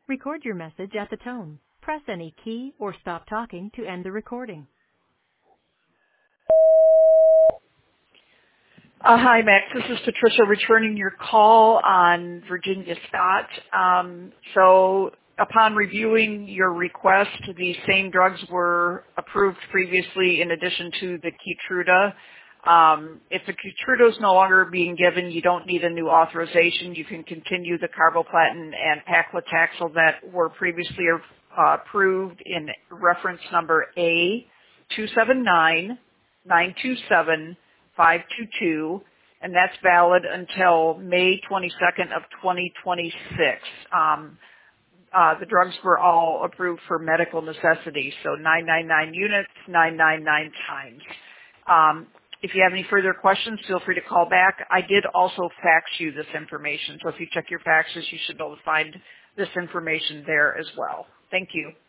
Record your message at the tone. Press any key or stop talking to end the recording. Hi, Max. This is Patricia returning your call on Virginia Scott. So upon reviewing your request, the same drugs were approved previously in addition to the Keytruda. If the Keytruda is no longer being given, you don't need a new authorization. You can continue the carboplatin and paclitaxel that were previously approved in reference number A279927. And that's valid until May 22nd of 2026. The drugs were all approved for medical necessity, so 999 units, 999 times. If you have any further questions, feel free to call back. I did also fax you this information, so if you check your faxes, you should be able to find this information there as well. Thank you.